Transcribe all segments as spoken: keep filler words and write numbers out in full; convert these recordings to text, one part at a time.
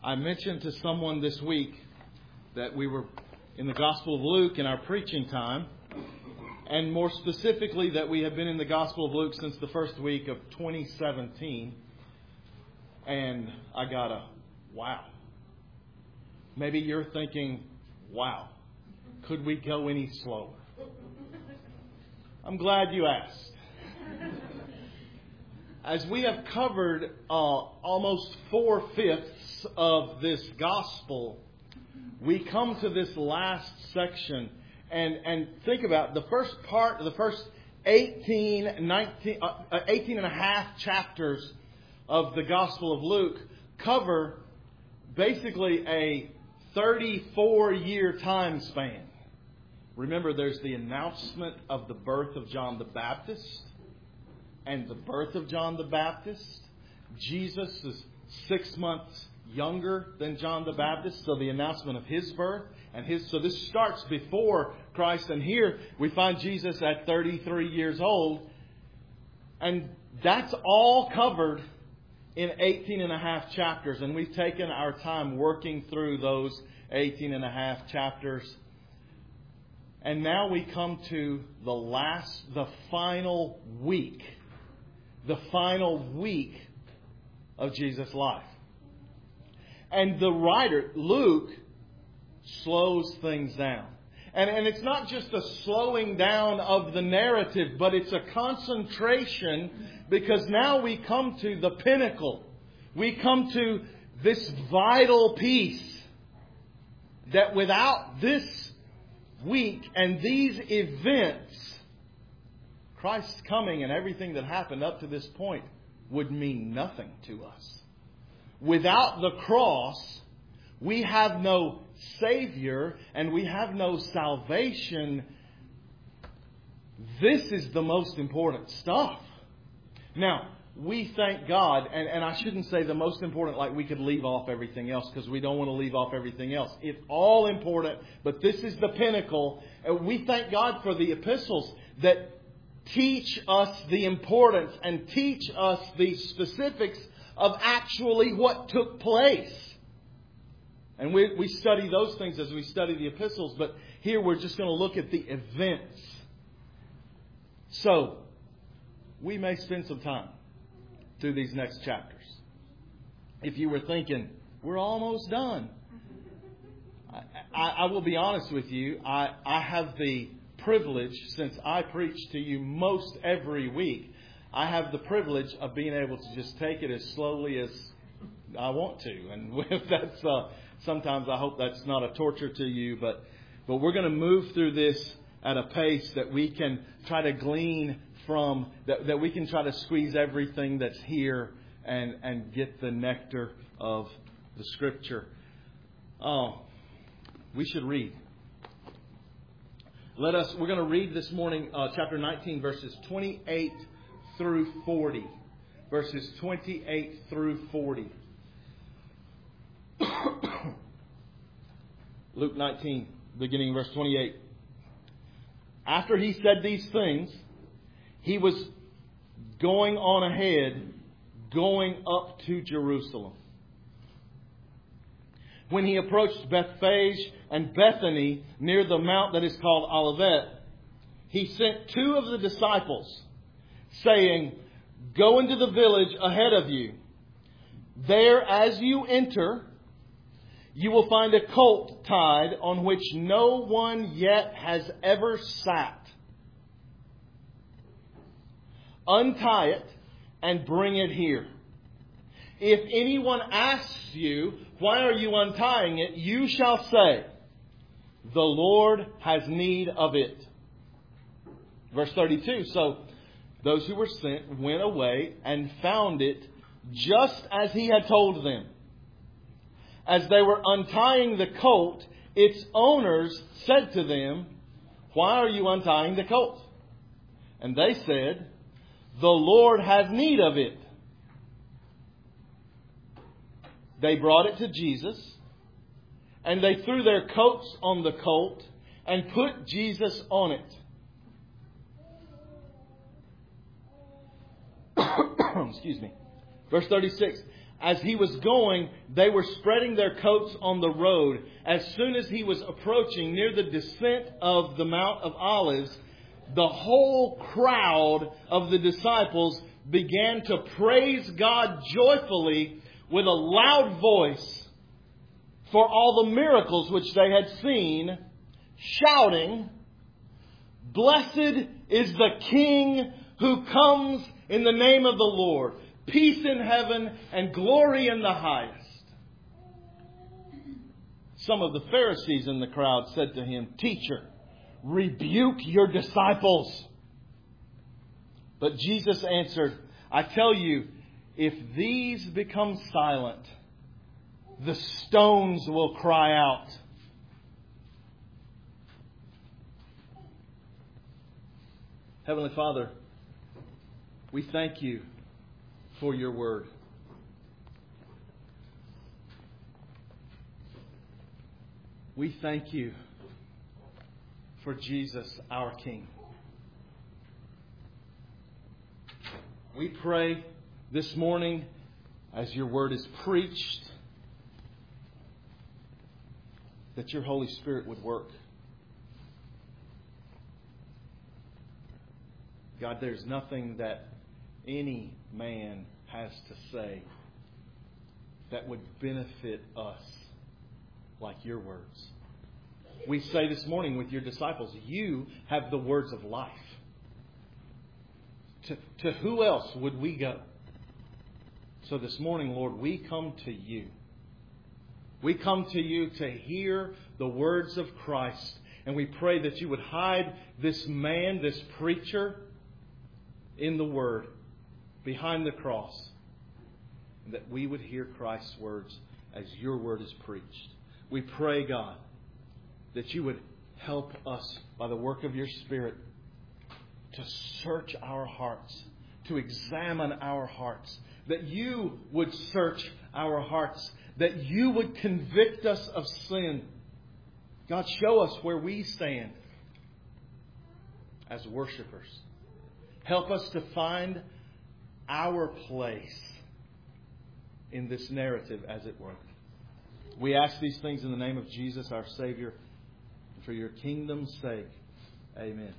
I mentioned to someone this week that we were in the Gospel of Luke in our preaching time, and more specifically that we have been in the Gospel of Luke since the first week of twenty seventeen. And I got a wow. Maybe you're thinking, wow, could we go any slower? I'm glad you asked. As we have covered uh, almost four-fifths of this gospel, we come to this last section and, and think about the first part, the first eighteen, nineteen, uh, eighteen and a half chapters of the Gospel of Luke cover basically a thirty-four year time span. Remember, there's the announcement of the birth of John the Baptist. And the birth of John the Baptist. Jesus is six months younger than John the Baptist. So the announcement of his birth. and his. So this starts before Christ. And here we find Jesus at thirty-three years old. And that's all covered in eighteen and a half chapters. And we've taken our time working through those eighteen and a half chapters. And now we come to the last, the final week. The final week of Jesus' life. And the writer, Luke, slows things down. And, and it's not just a slowing down of the narrative, but it's a concentration, because now we come to the pinnacle. We come to this vital piece that without this week and these events, Christ's coming and everything that happened up to this point would mean nothing to us. Without the cross, we have no Savior and we have no salvation. This is the most important stuff. Now, we thank God, and, and I shouldn't say the most important like we could leave off everything else, because we don't want to leave off everything else. It's all important, but this is the pinnacle. We thank God for the epistles that teach us the importance and teach us the specifics of actually what took place. And we, we study those things as we study the epistles, but here we're just going to look at the events. So, we may spend some time through these next chapters. If you were thinking, we're almost done. I, I, I will be honest with you, I, I have the privilege, since I preach to you most every week, I have the privilege of being able to just take it as slowly as I want to. And if that's uh, sometimes I hope that's not a torture to you, but but we're going to move through this at a pace that we can try to glean from, that, that we can try to squeeze everything that's here and, and get the nectar of the Scripture. Oh, we should read. Let us, we're going to read this morning, uh, chapter nineteen, verses twenty-eight through forty. Verses twenty-eight through forty. Luke nineteen, beginning verse twenty-eight. After he said these things, he was going on ahead, going up to Jerusalem. When he approached Bethphage and Bethany near the mount that is called Olivet, he sent two of the disciples, saying, "Go into the village ahead of you. There, as you enter, you will find a colt tied on which no one yet has ever sat. Untie it and bring it here. If anyone asks you, 'Why are you untying it?' you shall say, 'The Lord has need of it.'" Verse thirty-two. So those who were sent went away and found it just as he had told them. As they were untying the colt, its owners said to them, "Why are you untying the colt?" And they said, "The Lord has need of it." They brought it to Jesus, and they threw their coats on the colt and put Jesus on it. Excuse me. Verse thirty-six. as He was going, they were spreading their coats on the road. As soon as He was approaching near the descent of the Mount of Olives, the whole crowd of the disciples began to praise God joyfully with a loud voice for all the miracles which they had seen, shouting, "Blessed is the King who comes in the name of the Lord. Peace in heaven and glory in the highest." Some of the Pharisees in the crowd said to Him, "Teacher, rebuke your disciples." But Jesus answered, "I tell you, if these become silent, the stones will cry out." Heavenly Father, we thank You for Your Word. We thank You for Jesus, our King. We pray this morning, as Your Word is preached, that Your Holy Spirit would work. God, there's nothing that any man has to say that would benefit us like Your words. We say this morning with Your disciples, You have the words of life. To, to who else would we go? So this morning, Lord, we come to You. We come to You to hear the words of Christ. And we pray that You would hide this man, this preacher, in the Word, behind the cross. And that we would hear Christ's words as Your Word is preached. We pray, God, that You would help us by the work of Your Spirit to search our hearts, to examine our hearts. That You would search our hearts. That You would convict us of sin. God, show us where we stand as worshipers. Help us to find our place in this narrative, as it were. We ask these things in the name of Jesus, our Savior, and for Your kingdom's sake. Amen.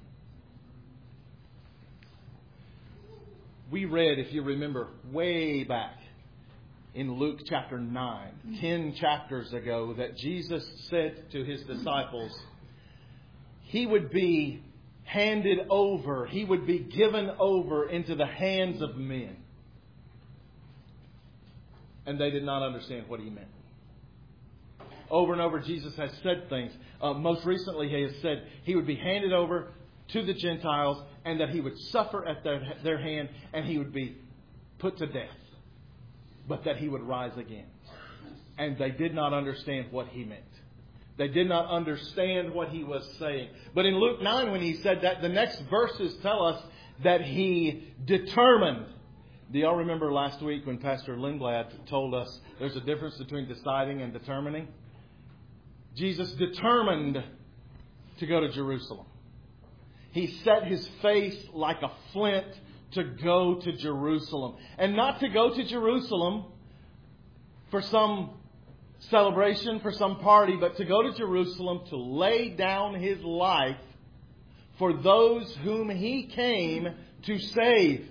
We read, if you remember, way back in Luke chapter nine, ten chapters ago, that Jesus said to His disciples, He would be handed over, He would be given over into the hands of men. And they did not understand what He meant. Over and over, Jesus has said things. Uh, most recently, He has said He would be handed over to the Gentiles and that He would suffer at their, their hand and He would be put to death. But that He would rise again. And they did not understand what He meant. They did not understand what He was saying. But in Luke nine, when He said that, the next verses tell us that He determined. Do y'all remember last week when Pastor Lindblad told us there's a difference between deciding and determining? Jesus determined to go to Jerusalem. He set His face like a flint to go to Jerusalem. And not to go to Jerusalem for some celebration, for some party, but to go to Jerusalem to lay down His life for those whom He came to save.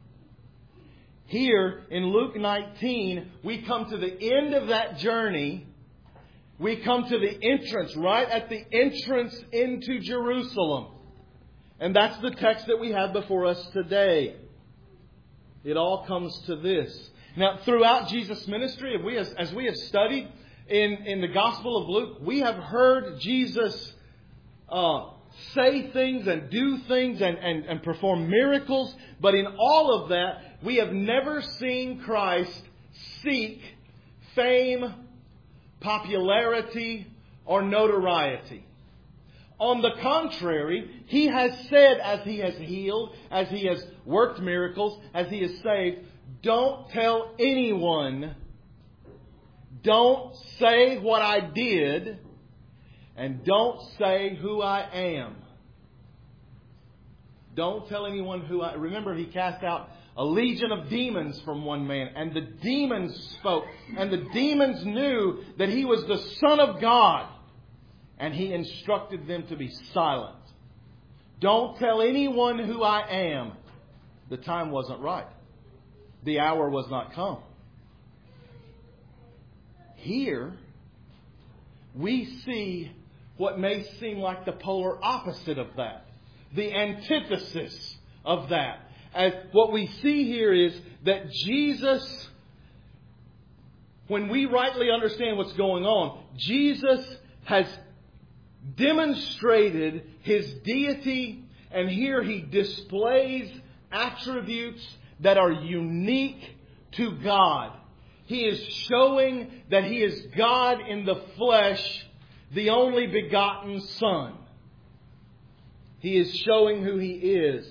Here in Luke nineteen, we come to the end of that journey. We come to the entrance, right at the entrance into Jerusalem. And that's the text that we have before us today. It all comes to this. Now, throughout Jesus' ministry, as we, have, as we have studied in, in the Gospel of Luke, we have heard Jesus uh, say things and do things and, and, and perform miracles. But in all of that, we have never seen Christ seek fame, popularity, or notoriety. On the contrary, He has said, as He has healed, as He has worked miracles, as He has saved, don't tell anyone, don't say what I did, and don't say who I am. Don't tell anyone who I... Remember, He cast out a legion of demons from one man. And the demons spoke. And the demons knew that He was the Son of God. And He instructed them to be silent. Don't tell anyone who I am. The time wasn't right. The hour was not come. Here, we see what may seem like the polar opposite of that. The antithesis of that. As what we see here is that Jesus, when we rightly understand what's going on, Jesus has demonstrated His deity, and here He displays attributes that are unique to God. He is showing that He is God in the flesh, the only begotten Son. He is showing who He is.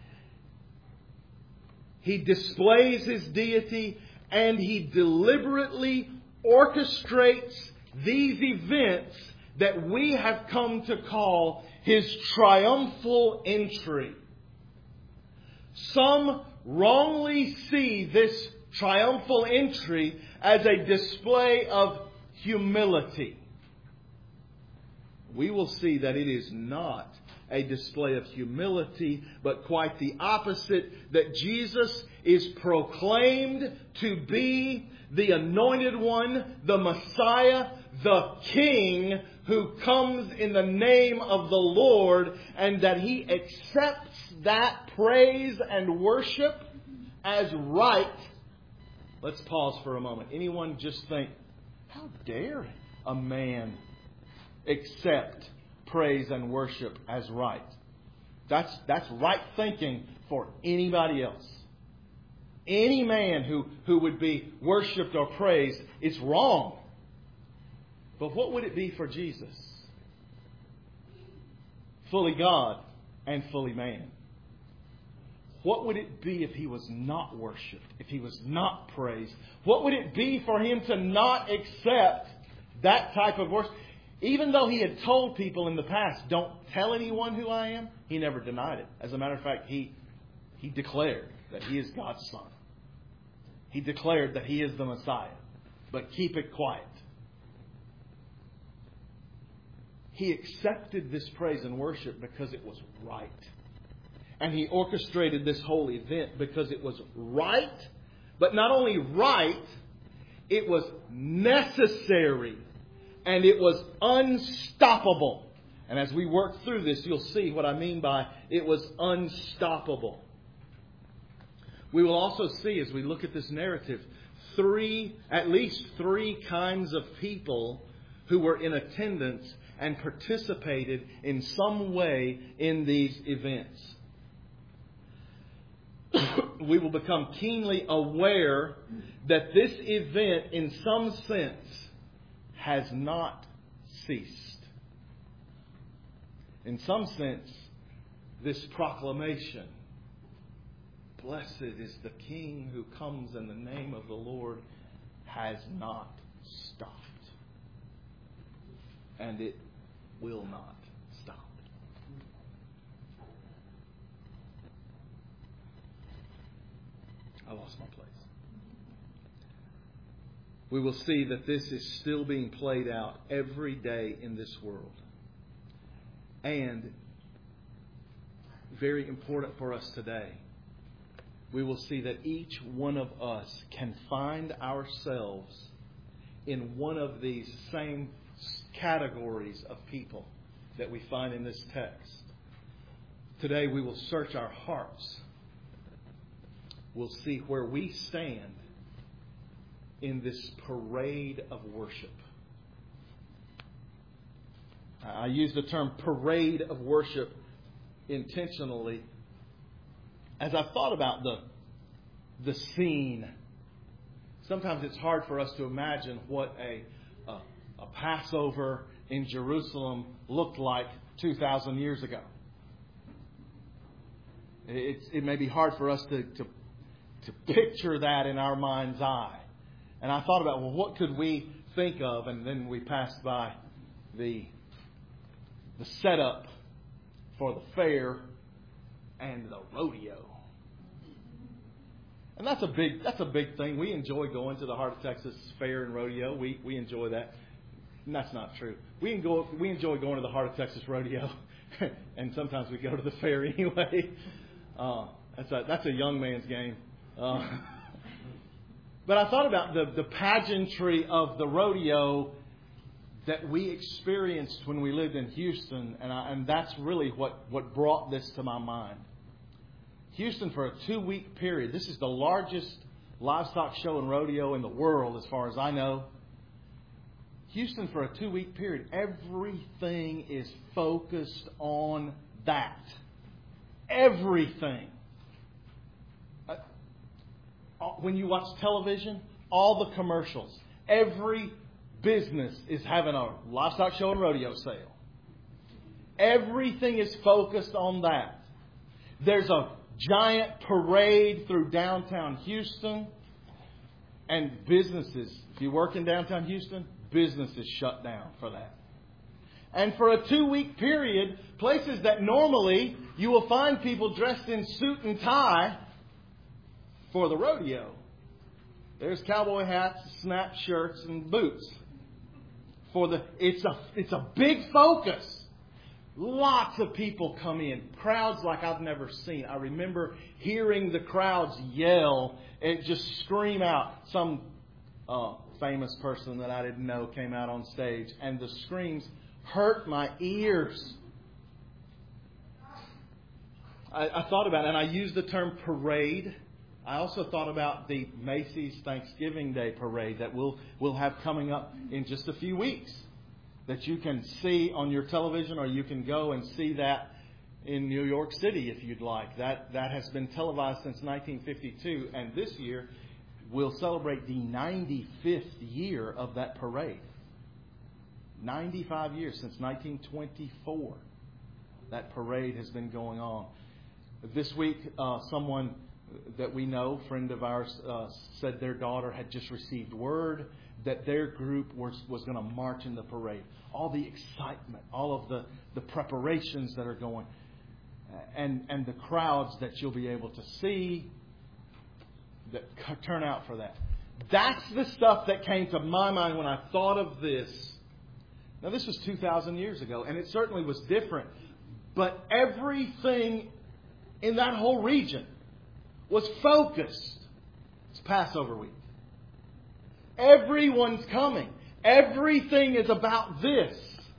He displays His deity, and He deliberately orchestrates these events that we have come to call His triumphal entry. Some wrongly see this triumphal entry as a display of humility. We will see that it is not a display of humility, but quite the opposite, that Jesus is proclaimed to be the Anointed One, the Messiah, the King who comes in the name of the Lord, and that He accepts that praise and worship as right. Let's pause for a moment. Anyone just think, how dare a man accept praise and worship as right? That's, that's right thinking for anybody else. Any man who, who would be worshipped or praised, it's wrong. But what would it be for Jesus? Fully God and fully man. What would it be if He was not worshipped, if He was not praised? What would it be for Him to not accept that type of worship? Even though He had told people in the past, don't tell anyone who I am, He never denied it. As a matter of fact, He, he declared that He is God's Son. He declared that He is the Messiah. But keep it quiet. He accepted this praise and worship because it was right. And He orchestrated this whole event because it was right. But not only right, it was necessary. And it was unstoppable. And as we work through this, you'll see what I mean by it was unstoppable. We will also see, as we look at this narrative, three, at least three kinds of people who were in attendance and participated in some way in these events. We will become keenly aware that this event, in some sense, has not ceased. In some sense, this proclamation, blessed is the King who comes in the name of the Lord, has not stopped. And it will not stop. I lost my place. We will see that this is still being played out every day in this world. And very important for us today, we will see that each one of us can find ourselves in one of these same categories of people that we find in this text. Today we will search our hearts. We'll see where we stand in this parade of worship. I use the term parade of worship intentionally as I thought about the, the scene. Sometimes it's hard for us to imagine what a, a, a Passover in Jerusalem looked like two thousand years ago. It's, it may be hard for us to, to, to picture that in our mind's eye. And I thought about, well, what could we think of? And then we passed by the, the setup for the fair and the rodeo. And that's a big that's a big thing. We enjoy going to the Heart of Texas Fair and Rodeo. We we enjoy that. And that's not true. We enjoy we enjoy going to the Heart of Texas Rodeo, and sometimes we go to the fair anyway. Uh, that's a that's a young man's game. Uh, but I thought about the the pageantry of the rodeo that we experienced when we lived in Houston, and I, and that's really what what brought this to my mind. Houston, for a two-week period. This is the largest livestock show and rodeo in the world, as far as I know. Houston, for a two-week period, everything is focused on that. Everything. Uh, when you watch television, all the commercials, every business is having a livestock show and rodeo sale. Everything is focused on that. There's a giant parade through downtown Houston, and businesses, if you work in downtown Houston, businesses shut down for that. And for a two-week period, places that normally you will find people dressed in suit and tie for the rodeo. There's cowboy hats, snap shirts, and boots. For the it's a it's a big focus. Lots of people come in. Crowds like I've never seen. I remember hearing the crowds yell and just scream out. Some uh, famous person that I didn't know came out on stage, and the screams hurt my ears. I, I thought about it, and I used the term parade. I also thought about the Macy's Thanksgiving Day parade that we'll, we'll have coming up in just a few weeks, that you can see on your television, or you can go and see that in New York City if you'd like. That that has been televised since nineteen fifty-two, and this year we'll celebrate the ninety-fifth year of that parade. ninety-five years since nineteen twenty-four. That parade has been going on. This week, uh, someone that we know, friend of ours, uh, said their daughter had just received word that their group was, was going to march in the parade. All the excitement, all of the, the preparations that are going, and, and the crowds that you'll be able to see that turn out for that. That's the stuff that came to my mind when I thought of this. Now, this was two thousand years ago, and it certainly was different. But everything in that whole region was focused. It's Passover week. Everyone's coming. Everything is about this.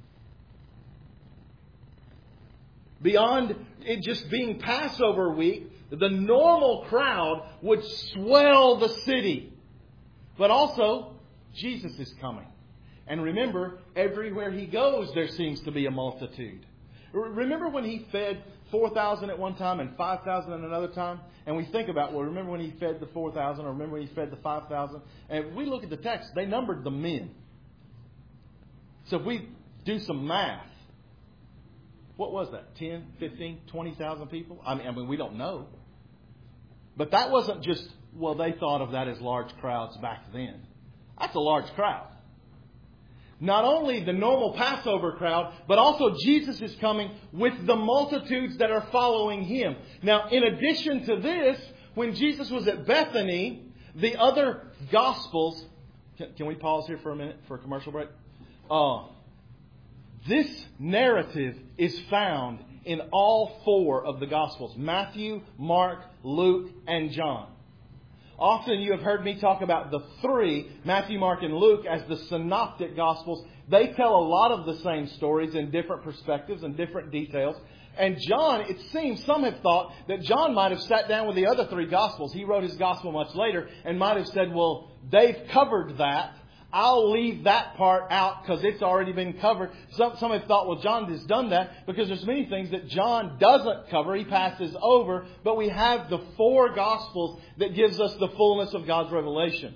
Beyond it just being Passover week, the normal crowd would swell the city. But also, Jesus is coming. And remember, everywhere He goes, there seems to be a multitude. Remember when He fed four thousand at one time and five thousand at another time? And we think about, well, remember when He fed the four thousand, or remember when He fed the five thousand? And if we look at the text, they numbered the men. So if we do some math, what was that? ten, fifteen, twenty thousand people? I mean, I mean, we don't know. But that wasn't just, well, they thought of that as large crowds back then. That's a large crowd. Not only the normal Passover crowd, but also Jesus is coming with the multitudes that are following Him. Now, in addition to this, when Jesus was at Bethany, the other Gospels... Can, can we pause here for a minute for a commercial break? Uh, this narrative is found in all four of the Gospels. Matthew, Mark, Luke, and John. Often you have heard me talk about the three, Matthew, Mark, and Luke, as the synoptic Gospels. They tell a lot of the same stories in different perspectives and different details. And John, it seems, some have thought that John might have sat down with the other three Gospels. He wrote his Gospel much later and might have said, well, they've covered that. I'll leave that part out because it's already been covered. Some, some have thought, well, John has done that because there's many things that John doesn't cover. He passes over. But we have the four Gospels that gives us the fullness of God's revelation.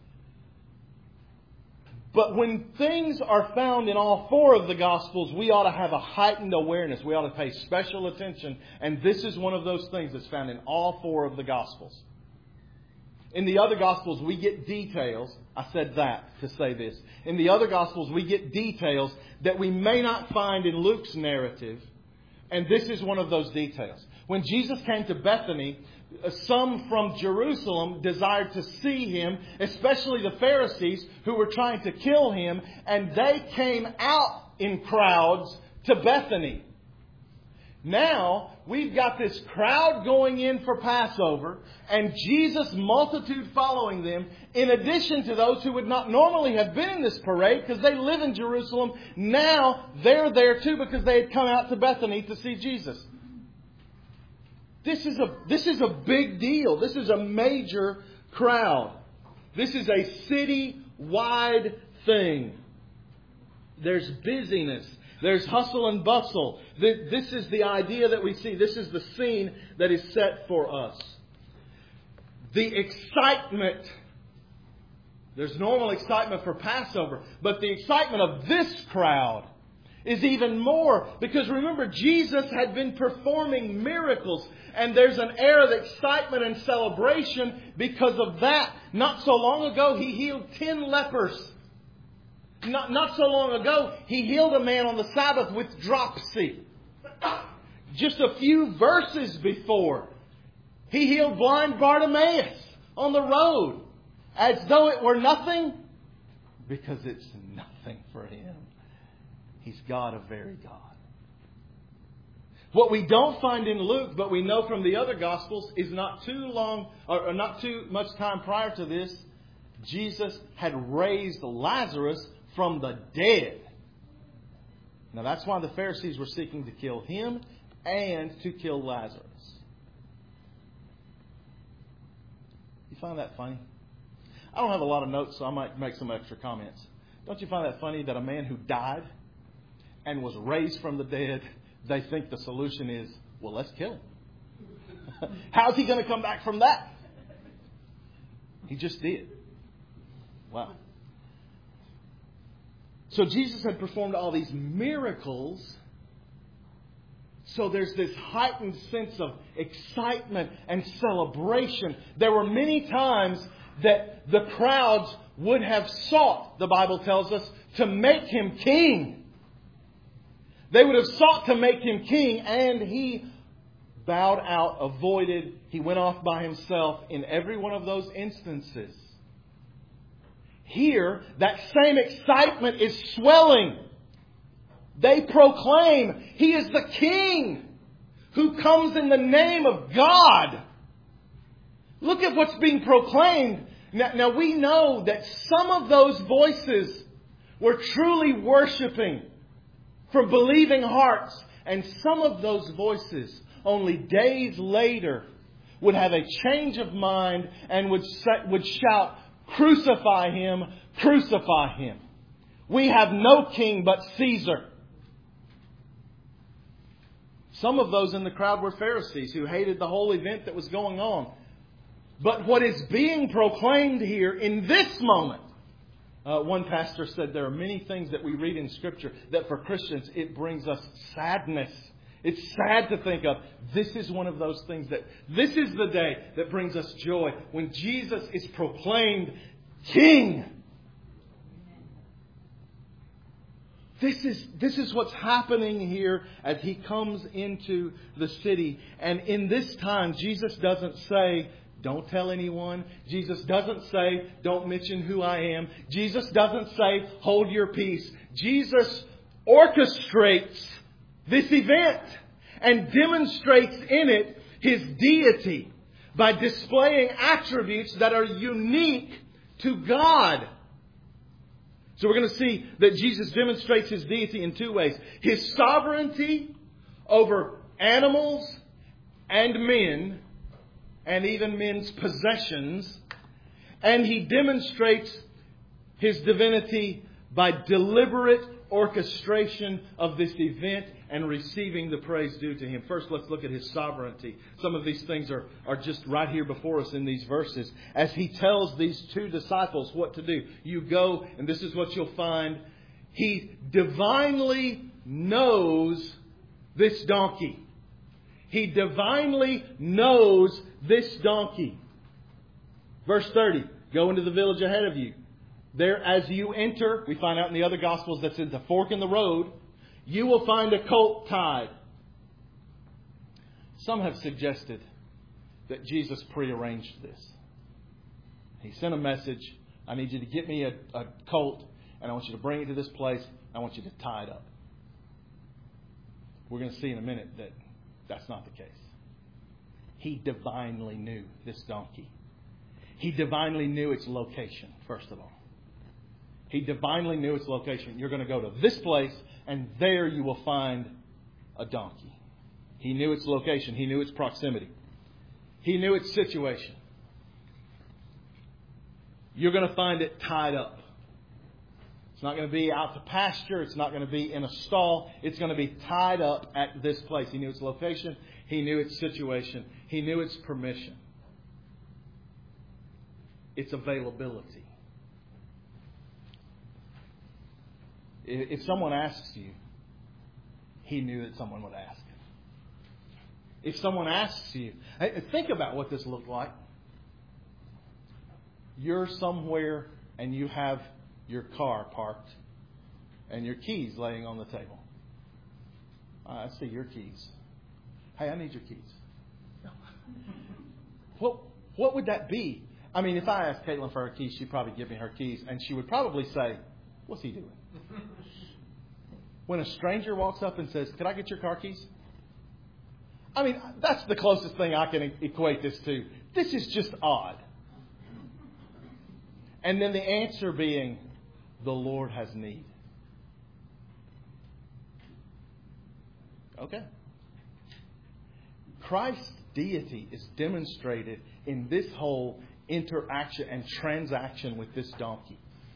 But when things are found in all four of the Gospels, we ought to have a heightened awareness. We ought to pay special attention. And this is one of those things that's found in all four of the Gospels. In the other Gospels, we get details. I said that to say this. In the other Gospels, we get details that we may not find in Luke's narrative. And this is one of those details. When Jesus came to Bethany, some from Jerusalem desired to see Him, especially the Pharisees who were trying to kill Him, and they came out in crowds to Bethany. Now, we've got this crowd going in for Passover, and Jesus' multitude following them, in addition to those who would not normally have been in this parade because they live in Jerusalem. Now, they're there too because they had come out to Bethany to see Jesus. This is a, this is a big deal. This is a major crowd. This is a city-wide thing. There's busyness. There's hustle and bustle. This is the idea that we see. This is the scene that is set for us. The excitement. There's normal excitement for Passover. But the excitement of this crowd is even more. Because remember, Jesus had been performing miracles. And there's an air of excitement and celebration because of that. Not so long ago, He healed ten lepers. Not, not so long ago, He healed a man on the Sabbath with dropsy. Just a few verses before, He healed blind Bartimaeus on the road. As though it were nothing. Because it's nothing for Him. He's God of very God. What we don't find in Luke, but we know from the other Gospels, is not too long, or not too much time prior to this, Jesus had raised Lazarus from the dead. Now that's why the Pharisees were seeking to kill Him and to kill Lazarus. You find that funny? I don't have a lot of notes, so I might make some extra comments. Don't you find that funny that a man who died and was raised from the dead, they think the solution is, well, let's kill him. How's he going to come back from that? He just did. Wow. So Jesus had performed all these miracles. So there's this heightened sense of excitement and celebration. There were many times that the crowds would have sought, the Bible tells us, to make Him king. They would have sought to make Him king, and He bowed out, avoided. He went off by Himself in every one of those instances. Here, that same excitement is swelling. They proclaim He is the King who comes in the name of God. Look at what's being proclaimed. Now, now we know that some of those voices were truly worshiping from believing hearts. And some of those voices, only days later, would have a change of mind and would, would shout, "Crucify Him, crucify Him. We have no king but Caesar." Some of those in the crowd were Pharisees who hated the whole event that was going on. But what is being proclaimed here in this moment, uh, one pastor said there are many things that we read in Scripture that for Christians it brings us sadness. It's sad to think of. This is one of those things that, this is the day that brings us joy. When Jesus is proclaimed King. This is, this is what's happening here as He comes into the city. And in this time, Jesus doesn't say, "Don't tell anyone." Jesus doesn't say, "Don't mention who I am." Jesus doesn't say, "Hold your peace." Jesus orchestrates this event and demonstrates in it His deity by displaying attributes that are unique to God. So we're going to see that Jesus demonstrates His deity in two ways. His sovereignty over animals and men, and even men's possessions. And He demonstrates His divinity by deliberate orchestration of this event and receiving the praise due to Him. First, let's look at His sovereignty. Some of these things are, are just right here before us in these verses. As He tells these two disciples what to do. You go, and this is what you'll find. He divinely knows this donkey. He divinely knows this donkey. Verse thirty. Go into the village ahead of you. There, as you enter, we find out in the other Gospels that's at the fork in the road, you will find a colt tied, Some have suggested that Jesus prearranged this. He sent a message. I need you to get me a, a colt, and I want you to bring it to this place. I want you to tie it up. We're going to see in a minute that that's not the case. He divinely knew this donkey. He divinely knew its location, first of all. He divinely knew its location. You're going to go to this place, and there you will find a donkey. He knew its location. He knew its proximity. He knew its situation. You're going to find it tied up. It's not going to be out to pasture. It's not going to be in a stall. It's going to be tied up at this place. He knew its location. He knew its situation. He knew its permission. Its availability. If someone asks you, he knew that someone would ask. If someone asks you, think about what this looked like. You're somewhere and you have your car parked and your keys laying on the table. I see your keys. Hey, I need your keys. What, what would that be? I mean, if I asked Caitlin for her keys, she'd probably give me her keys, and she would probably say, "What's he doing?" When a stranger walks up and says, "Could I get your car keys?" I mean, that's the closest thing I can equate this to. This is just odd. And then the answer being, the Lord has need. Okay. Christ's deity is demonstrated in this whole interaction and transaction with this donkey.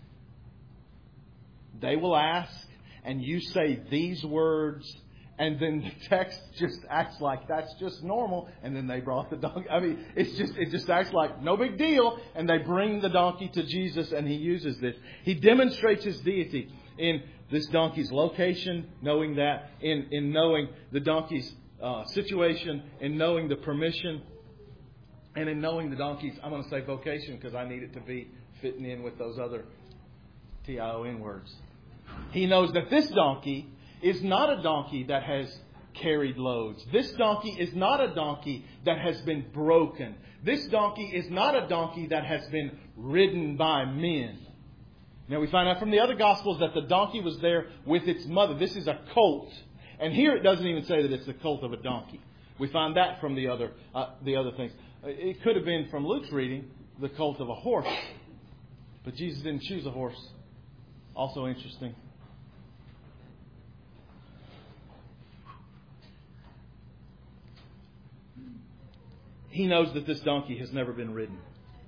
They will ask, and you say these words, and then the text just acts like that's just normal, and then they brought the donkey. I mean, it's just it just acts like no big deal, and they bring the donkey to Jesus, and He uses this. He demonstrates His deity in this donkey's location, knowing that, in, in knowing the donkey's uh, situation, in knowing the permission, and in knowing the donkey's, I'm going to say vocation because I need it to be fitting in with those other T I O N words. He knows that this donkey is not a donkey that has carried loads. This donkey is not a donkey that has been broken. This donkey is not a donkey that has been ridden by men. Now we find out from the other Gospels that the donkey was there with its mother. This is a colt. And here it doesn't even say that it's the colt of a donkey. We find that from the other uh, the other things. It could have been from Luke's reading, the colt of a horse. But Jesus didn't choose a horse. Also interesting. He knows that this donkey has never been ridden.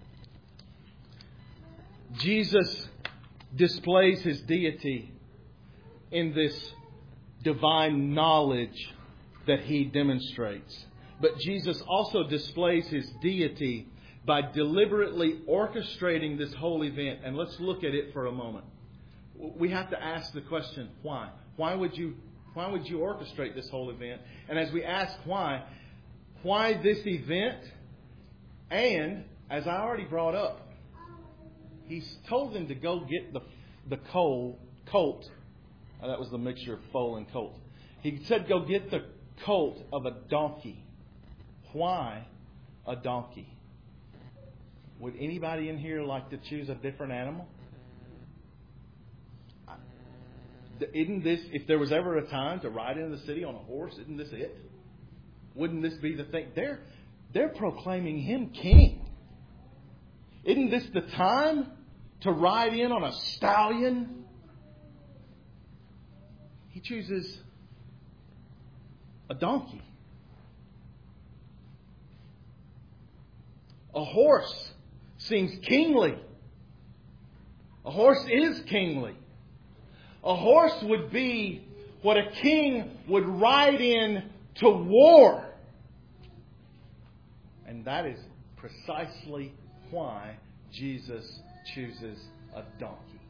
Jesus displays His deity in this divine knowledge that He demonstrates. But Jesus also displays His deity by deliberately orchestrating this whole event. And let's look at it for a moment. We have to ask the question, why? Why would you, why would you orchestrate this whole event? And as we ask why, why this event? And, as I already brought up, He's told them to go get the the colt. colt. Uh, that was the mixture of foal and colt. He said, go get the colt of a donkey. Why a donkey? Would anybody in here like to choose a different animal? Isn't this, if there was ever a time to ride into the city on a horse, isn't this it? Wouldn't this be the thing? They're, they're proclaiming Him king. Isn't this the time to ride in on a stallion? He chooses a donkey. A horse seems kingly. A horse is kingly. A horse would be what a king would ride in to war. And that is precisely why Jesus chooses a donkey.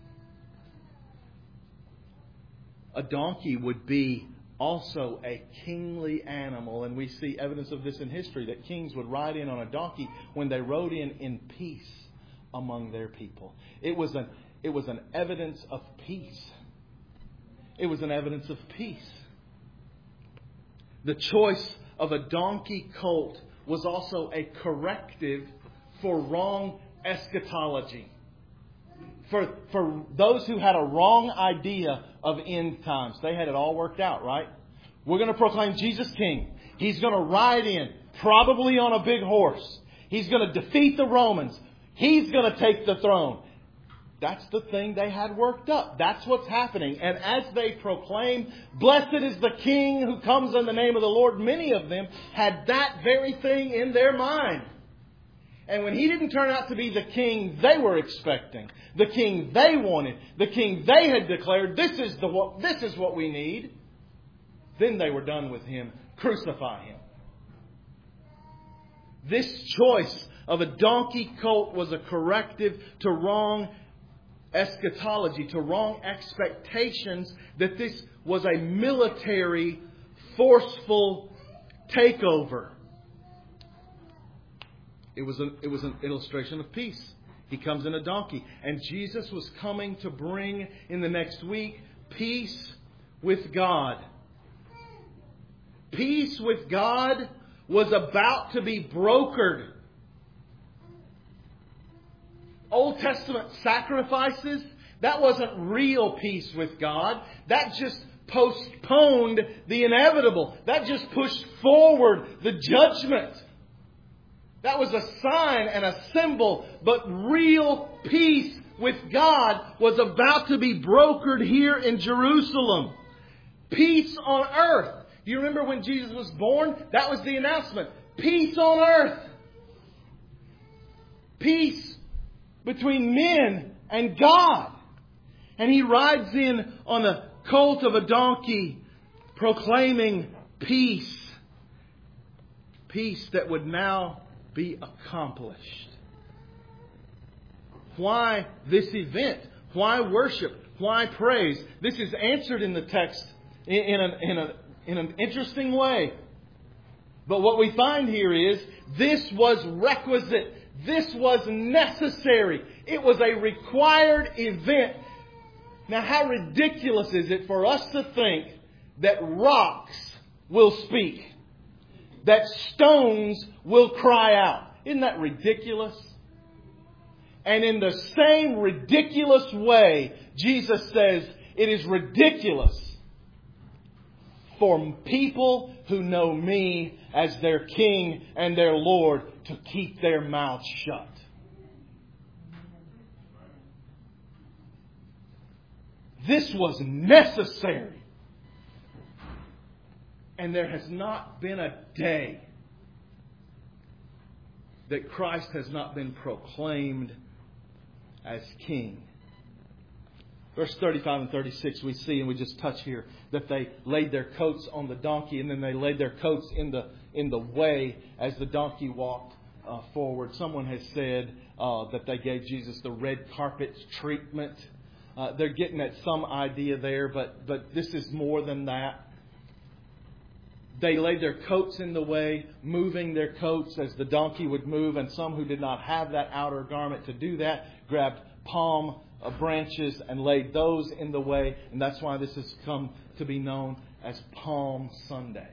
A donkey would be also a kingly animal, and we see evidence of this in history, that kings would ride in on a donkey when they rode in in peace among their people. It was an, it was an evidence of peace. It was an evidence of peace. The choice of a donkey colt was also a corrective for wrong eschatology. For, for those who had a wrong idea of end times. They had it all worked out, right? We're going to proclaim Jesus King. He's going to ride in, probably on a big horse. He's going to defeat the Romans. He's going to take the throne. That's the thing they had worked up. That's what's happening. And as they proclaim, blessed is the King who comes in the name of the Lord, many of them had that very thing in their mind. And when He didn't turn out to be the King they were expecting, the King they wanted, the King they had declared, this is the what, this is what we need, then they were done with Him. Crucify Him. This choice of a donkey colt was a corrective to wrong eschatology, to wrong expectations that this was a military, forceful takeover. It was, a, it was an illustration of peace. He comes in a donkey. And Jesus was coming to bring in the next week peace with God. Peace with God was about to be brokered. Old Testament sacrifices, that wasn't real peace with God. That just postponed the inevitable. That just pushed forward the judgment. That was a sign and a symbol, but real peace with God was about to be brokered here in Jerusalem. Peace on earth. Do you remember when Jesus was born? That was the announcement. Peace on earth. Peace between men and God. And He rides in on the colt of a donkey, proclaiming peace. Peace that would now be accomplished. Why this event? Why worship? Why praise? This is answered in the text in, in, a, in, a, in an interesting way. But what we find here is this was requisite. This was necessary. It was a required event. Now, how ridiculous is it for us to think that rocks will speak? That stones will cry out. Isn't that ridiculous? And in the same ridiculous way, Jesus says it is ridiculous for people who know me as their King and their Lord to keep their mouths shut. This was necessary. And there has not been a day that Christ has not been proclaimed as King. Verse thirty-five and thirty-six we see, and we just touch here, that they laid their coats on the donkey, and then they laid their coats in the in the way as the donkey walked uh, forward. Someone has said uh, that they gave Jesus the red carpet treatment. Uh, they're getting at some idea there, but but this is more than that. They laid their coats in the way, moving their coats as the donkey would move. And some who did not have that outer garment to do that grabbed palm branches and laid those in the way. And that's why this has come to be known as Palm Sunday.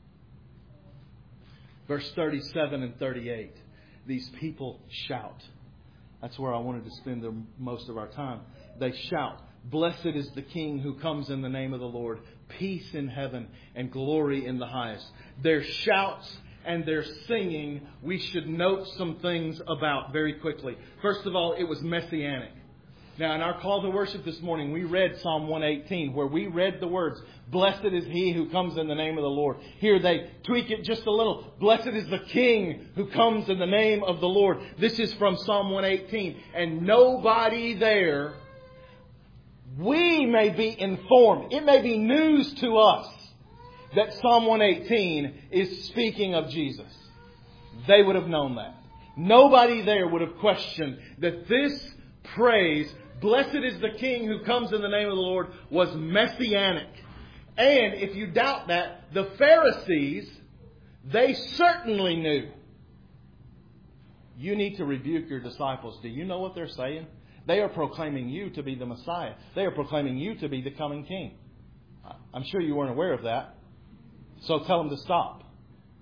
Verse thirty-seven and thirty-eight. These people shout. That's where I wanted to spend the most of our time. They shout, "Blessed is the King who comes in the name of the Lord. Peace in heaven and glory in the highest." Their shouts and their singing, we should note some things about very quickly. First of all, it was messianic. Now, in our call to worship this morning, we read Psalm one eighteen, where we read the words, "Blessed is he who comes in the name of the Lord." Here they tweak it just a little. "Blessed is the King who comes in the name of the Lord." This is from Psalm one eighteen. And nobody there, we may be informed, it may be news to us, that Psalm one eighteen is speaking of Jesus. They would have known that. Nobody there would have questioned that this praise, "Blessed is the King who comes in the name of the Lord," was messianic. And if you doubt that, the Pharisees, they certainly knew. You need to rebuke your disciples. Do you know what they're saying? They are proclaiming you to be the Messiah. They are proclaiming you to be the coming King. I'm sure you weren't aware of that. So tell them to stop.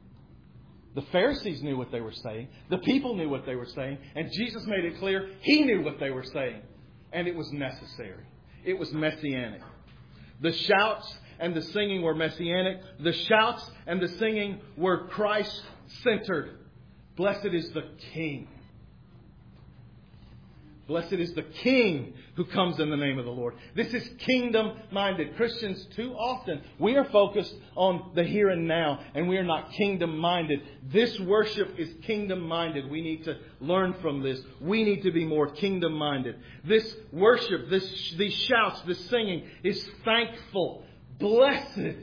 The Pharisees knew what they were saying. The people knew what they were saying. And Jesus made it clear He knew what they were saying. And it was necessary. It was messianic. The shouts and the singing were messianic. The shouts and the singing were Christ-centered. Blessed is the King. Blessed is the King who comes in the name of the Lord. This is kingdom-minded. Christians, too often, we are focused on the here and now, and we are not kingdom-minded. This worship is kingdom-minded. We need to learn from this. We need to be more kingdom-minded. This worship, this, these shouts, this singing is thankful. Blessed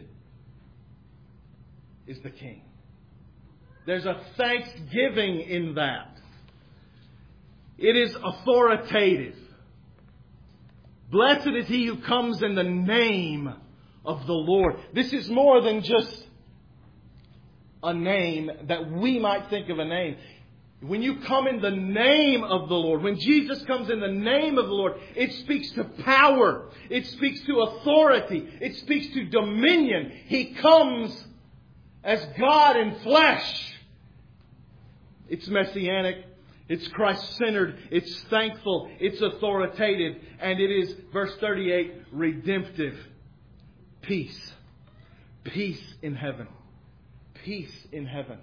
is the King. There's a thanksgiving in that. It is authoritative. Blessed is he who comes in the name of the Lord. This is more than just a name that we might think of a name. When you come in the name of the Lord, when Jesus comes in the name of the Lord, it speaks to power. It speaks to authority. It speaks to dominion. He comes as God in flesh. It's messianic. It's Christ-centered. It's thankful. It's authoritative. And it is, verse thirty-eight, redemptive. Peace. Peace in heaven. Peace in heaven.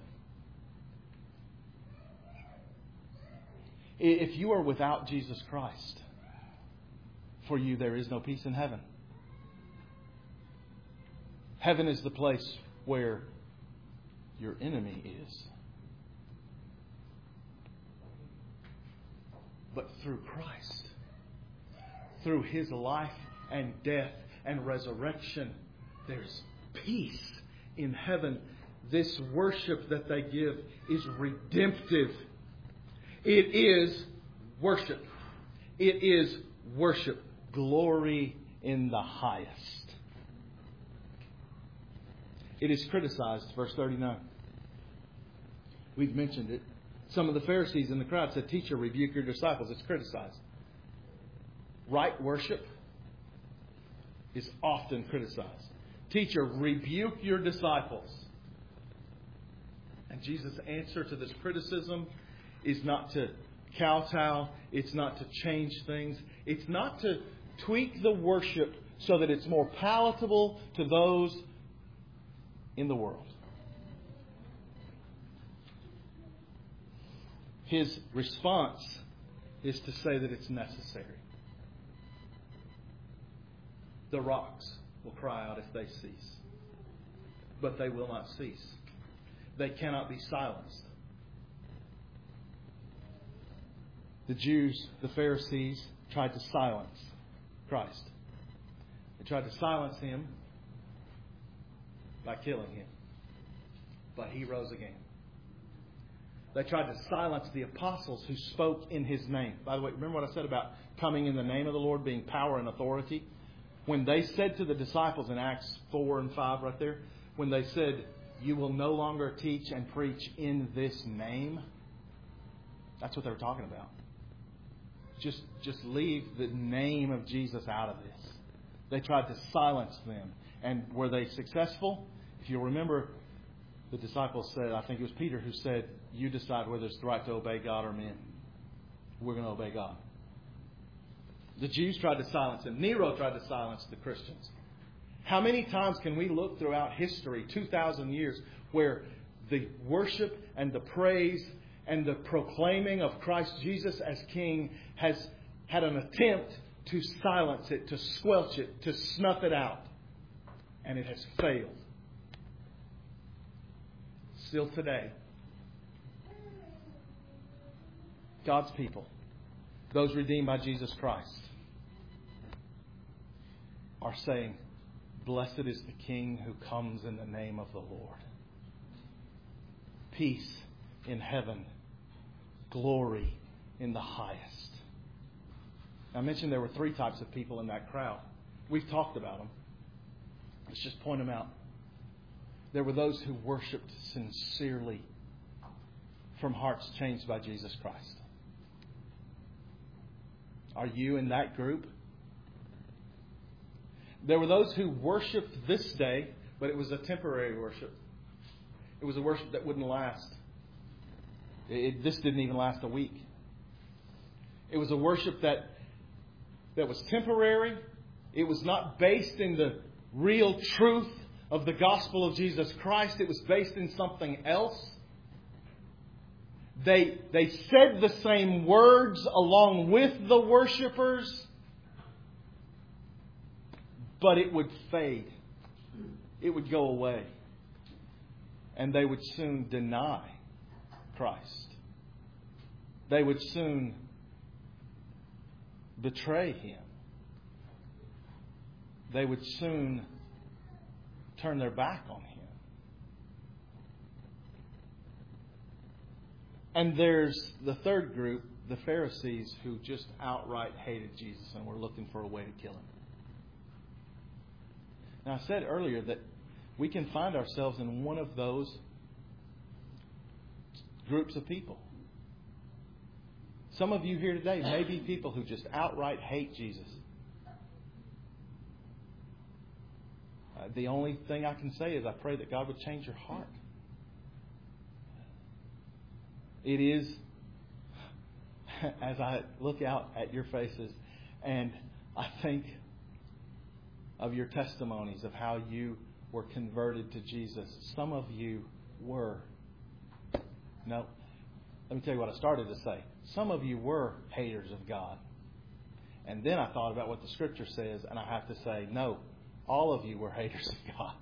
If you are without Jesus Christ, for you there is no peace in heaven. Heaven is the place where your enemy is. But through Christ, through His life and death and resurrection, there's peace in heaven. This worship that they give is redemptive. It is worship. It is worship. Glory in the highest. It is criticized, verse thirty-nine. We've mentioned it. Some of the Pharisees in the crowd said, "Teacher, rebuke your disciples." It's criticized. Right worship is often criticized. "Teacher, rebuke your disciples." And Jesus' answer to this criticism is not to kowtow. It's not to change things. It's not to tweak the worship so that it's more palatable to those in the world. His response is to say that it's necessary. The rocks will cry out if they cease. But they will not cease. They cannot be silenced. The Jews, the Pharisees, tried to silence Christ. They tried to silence Him by killing Him. But He rose again. They tried to silence the apostles who spoke in His name. By the way, remember what I said about coming in the name of the Lord being power and authority? When they said to the disciples in Acts four and five right there, when they said, "You will no longer teach and preach in this name," that's what they were talking about. Just, just leave the name of Jesus out of this. They tried to silence them. And were they successful? If you'll remember, the disciples said, I think it was Peter who said, "You decide whether it's the right to obey God or men. We're going to obey God." The Jews tried to silence him. Nero tried to silence the Christians. How many times can we look throughout history, two thousand years, where the worship and the praise and the proclaiming of Christ Jesus as King has had an attempt to silence it, to squelch it, to snuff it out. And it has failed. Still today, God's people, those redeemed by Jesus Christ, are saying, "Blessed is the King who comes in the name of the Lord." Peace in heaven. Glory in the highest. I mentioned there were three types of people in that crowd. We've talked about them. Let's just point them out. There were those who worshipped sincerely from hearts changed by Jesus Christ. Are you in that group? There were those who worshipped this day, but it was a temporary worship. It was a worship that wouldn't last. It, this didn't even last a week. It was a worship that, that was temporary. It was not based in the real truth of the gospel of Jesus Christ. It was based in something else. They, they said the same words along with the worshipers, but it would fade. It would go away. And they would soon deny Christ. They would soon betray Him. They would soon turn their back on Him. And there's the third group, the Pharisees, who just outright hated Jesus and were looking for a way to kill Him. Now, I said earlier that we can find ourselves in one of those groups of people. Some of you here today may be people who just outright hate Jesus. Uh, the only thing I can say is I pray that God would change your heart. It is, as I look out at your faces and I think of your testimonies of how you were converted to Jesus. Some of you were. No. Let me tell you what I started to say. Some of you were haters of God. And then I thought about what the Scripture says, and I have to say, no, all of you were haters of God.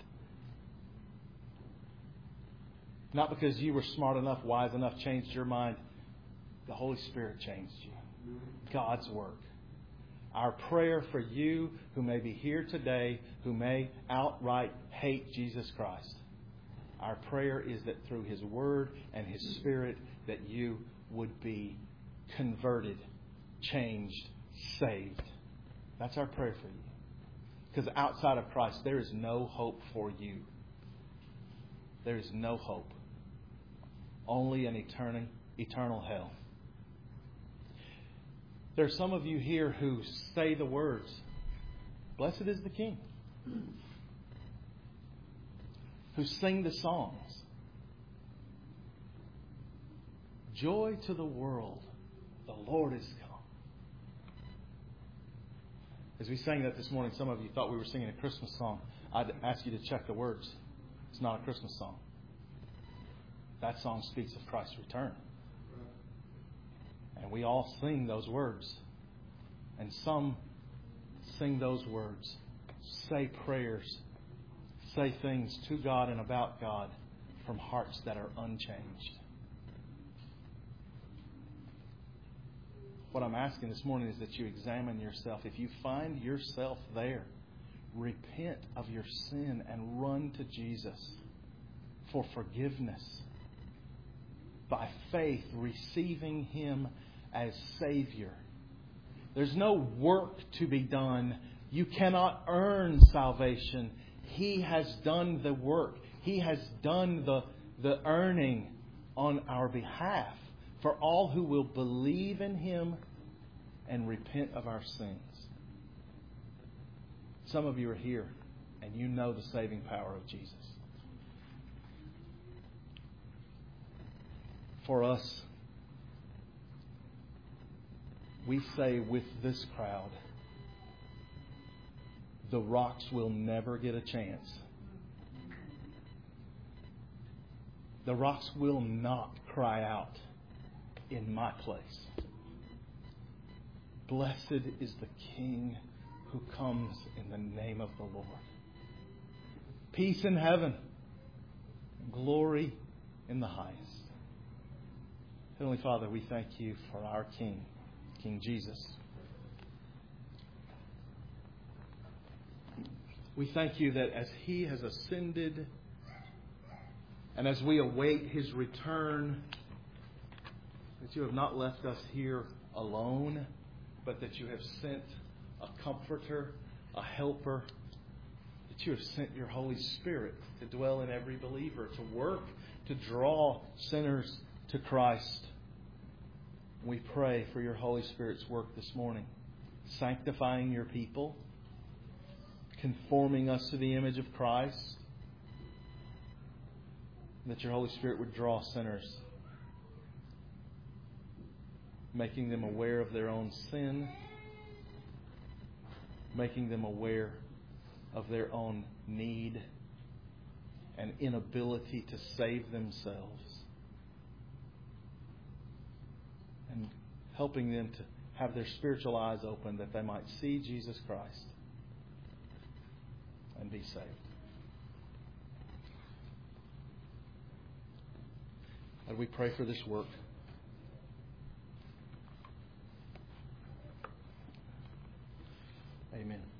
Not because you were smart enough, wise enough, changed your mind. The Holy Spirit changed you. God's work. Our prayer for you who may be here today, who may outright hate Jesus Christ. Our prayer is that through His Word and His Spirit that you would be converted, changed, saved. That's our prayer for you. Because outside of Christ, there is no hope for you. There is no hope. Only an eternal, eternal hell. There are some of you here who say the words, "Blessed is the King." Who sing the songs. Joy to the world, the Lord is come. As we sang that this morning, some of you thought we were singing a Christmas song. I'd ask you to check the words. It's not a Christmas song. That song speaks of Christ's return. And we all sing those words. And some sing those words, say prayers, say things to God and about God from hearts that are unchanged. What I'm asking this morning is that you examine yourself. If you find yourself there, repent of your sin and run to Jesus for forgiveness. By faith, receiving Him as Savior. There's no work to be done. You cannot earn salvation. He has done the work. He has done the, the earning on our behalf for all who will believe in Him and repent of our sins. Some of you are here and you know the saving power of Jesus. For us, we say with this crowd, the rocks will never get a chance. The rocks will not cry out in my place. Blessed is the King who comes in the name of the Lord. Peace in heaven, glory in the highest. Heavenly Father, we thank You for our King, King Jesus. We thank You that as He has ascended and as we await His return, that You have not left us here alone, but that You have sent a comforter, a helper, that You have sent Your Holy Spirit to dwell in every believer, to work, to draw sinners to Christ. We pray for Your Holy Spirit's work this morning, sanctifying Your people, conforming us to the image of Christ, that Your Holy Spirit would draw sinners making them aware of their own sin, making them aware of their own need and inability to save themselves, and helping them to have their spiritual eyes open that they might see Jesus Christ and be saved. And we pray for this work. Amen.